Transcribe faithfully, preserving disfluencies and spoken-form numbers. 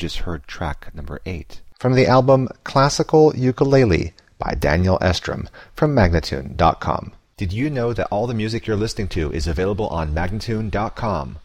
just heard track number eight. From the album Classical Ukulele by Daniel Estrom from Magnatune dot com. Did you know that all the music you're listening to is available on Magnatune dot com?